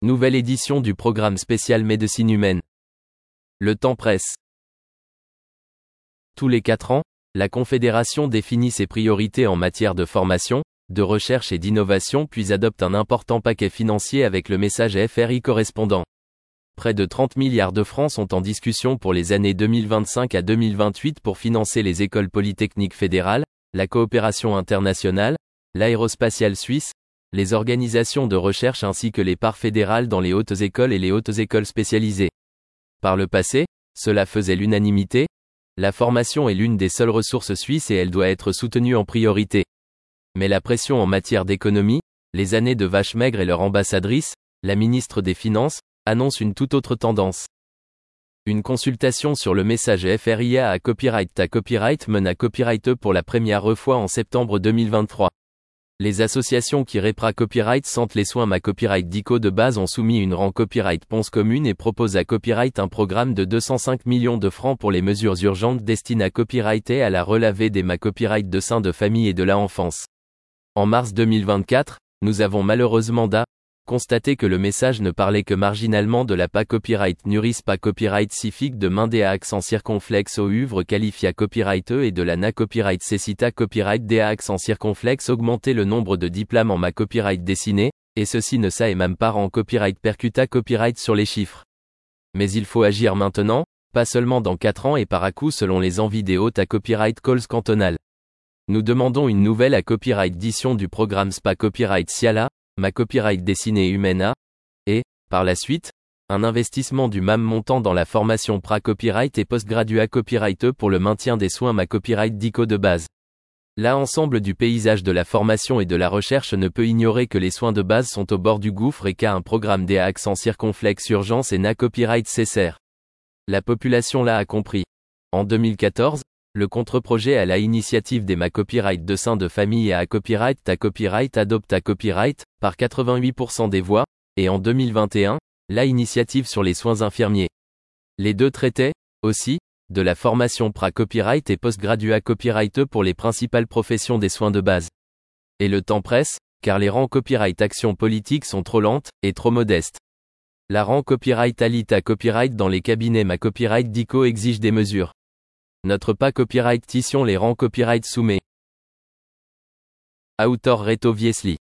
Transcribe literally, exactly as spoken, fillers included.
Nouvelle édition du programme spécial médecine humaine. Le temps presse. Tous les quatre ans, la Confédération définit ses priorités en matière de formation, de recherche et d'innovation puis adopte un important paquet financier avec le message F R I correspondant. Près de trente milliards de francs sont en discussion pour les années deux mille vingt-cinq à deux mille vingt-huit pour financer les écoles polytechniques fédérales, la coopération internationale, l'aérospatiale suisse, les organisations de recherche ainsi que les parts fédérales dans les hautes écoles et les hautes écoles spécialisées. Par le passé, cela faisait l'unanimité. La formation est l'une des seules ressources suisses et elle doit être soutenue en priorité. Mais la pression en matière d'économie, les années de vache maigre et leur ambassadrice, la ministre des Finances, annonce une toute autre tendance. Une consultation sur le message F R I A à Copyright ta Copyright mène à Copyright pour la première fois en septembre deux mille vingt-trois. Les associations qui répra Copyright sentent les soins ma Copyright Dico de base ont soumis une rang Copyright Ponce commune et proposent à Copyright un programme de deux cent cinq millions de francs pour les mesures urgentes destinées à Copyright et à la relevée des ma Copyright de sein de famille et de la enfance. En mars deux mille vingt-quatre, nous avons malheureusement da constaté que le message ne parlait que marginalement de la pas Copyright Nuris pas Copyright Cifique de main à accent circonflexe au uvre qualifia Copyright E et de la na Copyright Cécita Copyright D à accent circonflexe augmenter le nombre de diplômes en ma Copyright dessiné, et ceci ne ça et même pas en Copyright percuta Copyright sur les chiffres. Mais il faut agir maintenant, pas seulement dans quatre ans et par à coup selon les envies des hôtes à Copyright Calls cantonales. Nous demandons une nouvelle à Copyright édition du programme S P A Copyright Ciala, ma Copyright dessinée humaine A, et, par la suite, un investissement du même montant dans la formation pra-copyright et postgraduat copyright E pour le maintien des soins ma Copyright Dico de base. L'ensemble du paysage de la formation et de la recherche ne peut ignorer que les soins de base sont au bord du gouffre et qu'à un programme D à accent circonflexe urgence et na Copyright cessèrent. La population l'a a compris. En deux mille quatorze, le contre-projet à la initiative des ma Copyright de sein de famille et à Copyright ta Copyright adopte à Copyright, par quatre-vingt-huit pour cent des voix, et en deux mille vingt et un, la initiative sur les soins infirmiers. Les deux traitaient, aussi, de la formation pra-copyright et postgraduat copyright pour les principales professions des soins de base. Et le temps presse, car les rangs copyright actions politiques sont trop lentes, et trop modestes. La rang copyright alita copyright dans les cabinets ma Copyright Dico exige des mesures. Notre pas Copyright Tission les rangs Copyright soumet. Autor Reto Viesli.